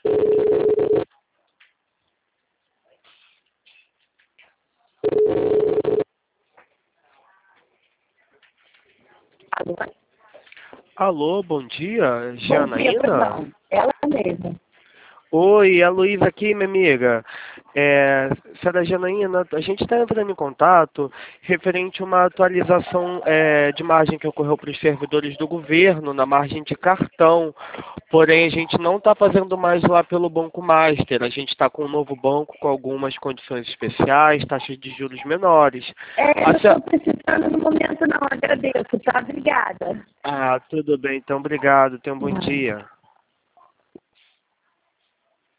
Alô? Alô, bom dia, Bom dia, Janaína? perdão. Ela mesma. Oi, é a Luísa aqui, minha amiga. Você é da Janaína? A gente está entrando em contato referente a uma atualização de margem que ocorreu para os servidores do governo, na margem de cartão. Porém, a gente não está fazendo mais lá pelo Banco Master. A gente está com um novo banco com algumas condições especiais, taxas de juros menores. Eu não estou precisando no momento não, agradeço, tá? Obrigada. Ah, tudo bem, então obrigado. Tenha um bom dia.